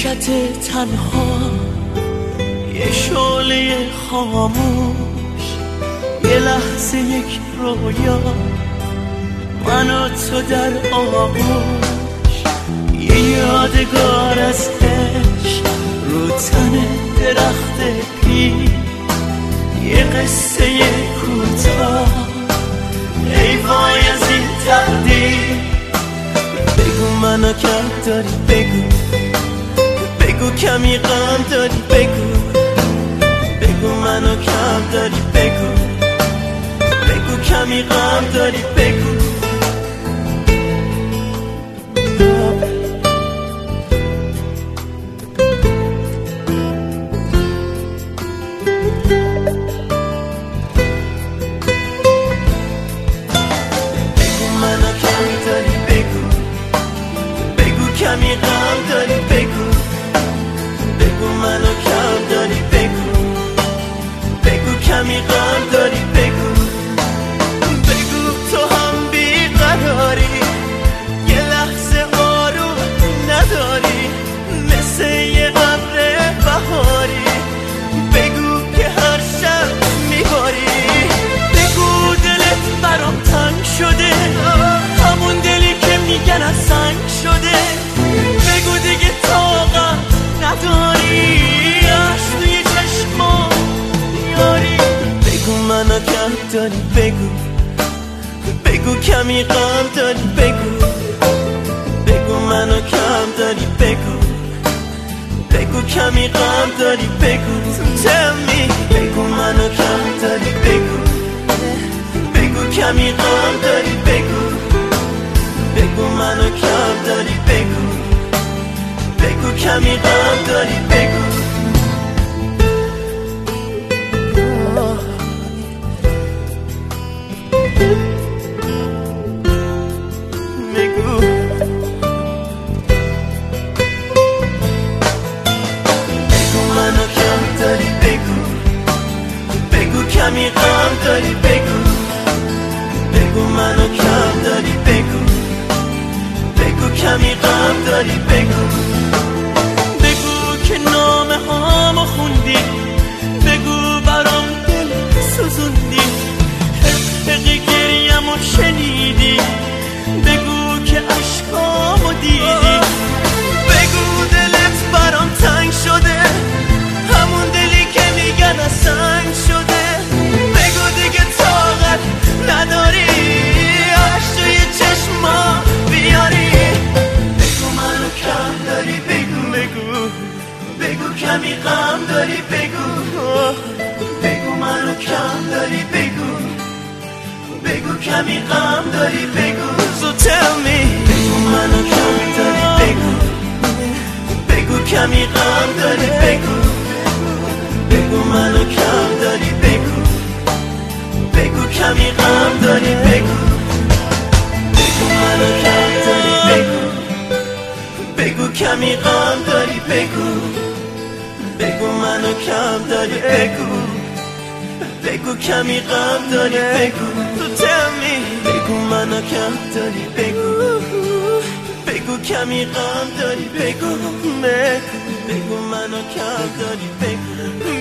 حرکت تنها، یه شعله خاموش، یه لحظه یک رویا، من و تو در آغوش، یه یادگار از عشق رو تن درخت پیر، یه قصه کوتاه، ای وای از این تقدیر. بگو منو کم داری، بگو کمی غم داری، بگو منو کم داری، بگو کمی غم داری، بگو منو کم داری، بگو کمی غم داری، بگو منو کم داری، بگو کمی غم داری، بگو تو هم بیقراری، یه لحظه آروم نداری، مثل یه ابر بهاری، بگو که هر شب میباری، بگو دلت برام تنگ شده، همون دلی که میگن از سنگ شده، بگو دیگه طاقت نداری، عشق توی چشما یاری، بگو منو کم داری، بگو کمی غم داری، بگو منو کم داری، بگو کمی غم داری، بگو tell me، بگو منو کم داری، بگو کمی غم داری، بگو منو کم داری، بگو کمی غم داری، بگو منو کم داری، بگو کمی غم داری، بگو منو کم داری، بگو کمی غم داری، بگو که نامه هامو خوندی، بگو برام دل سوزوندی، حقیقی گریمو شنیدی، بگو که عشقامو دیدی، بگو دلت برام تنگ شده، همون دلی که میگن از سنگ شده، بگو دیگه طاقت نداری، عشق توی چشما بیاری، بگو منو کم داری، بگو کمی غم داری، بگو منو کم داری، بگو کمی غم داری، بگو so tell me، بگو منو کم داری، بگو کمی غم داری، بگو منو کم داری، بگو کمی غم داری، بگو منو کم داری، بگو کمی غم داری، بگو منو کم داری، بگو کمی غم داری، بگو تو tell me، بگو منو کم داری، بگو کمی غم داری، بگو منو کم داری،